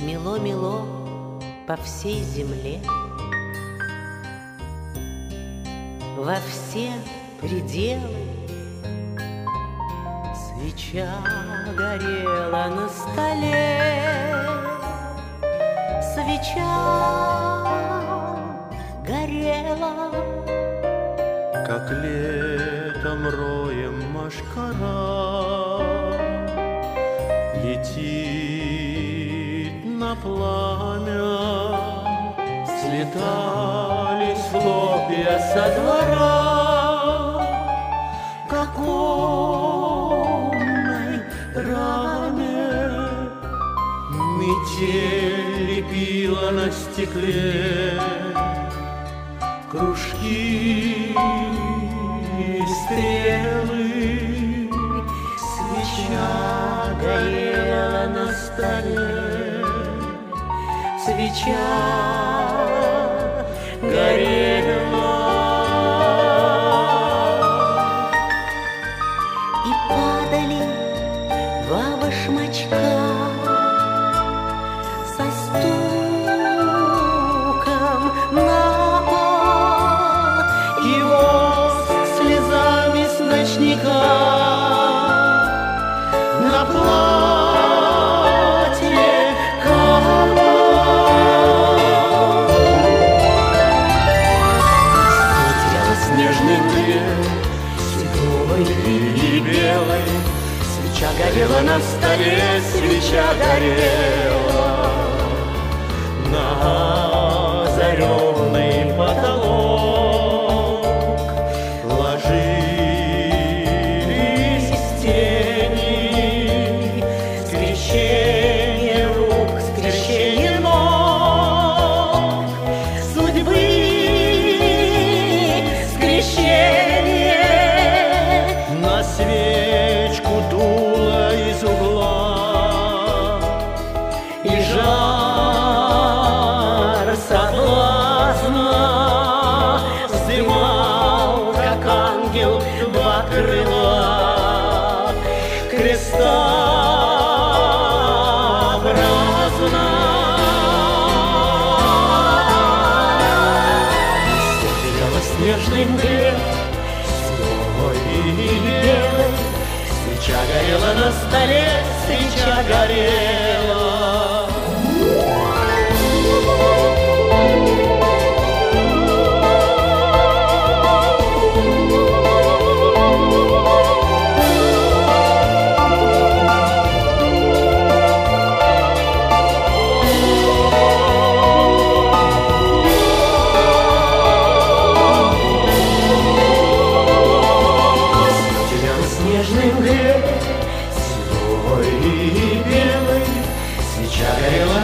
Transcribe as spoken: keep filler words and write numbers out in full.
Мело-мело по всей земле, во все пределы. Свеча горела на столе, свеча горела, как летом роем мошкара летит на пламя. Слетались хлопья со двора к оконной раме. Метель лепила на стекле кружки и стрелы. Свеча горела на столе, свеча горела. И падали два башмачка со стуком на пол, И воск слезами с ночника на платье капал. Светила снежный мгле, седой и белой. Свеча горела на столе, свеча горела на озаренный потолок. Ложились тени, скрещение рук, скрещение ног судьбы, скрещение. На свечку дуло из угла, и жар соблазна вздымал, как ангел, два крыла крестообразно. Светила снежный мгле, седой и белой. Свеча горела на столе, свеча горела. Снежный мгле, седой и белый. Свеча горела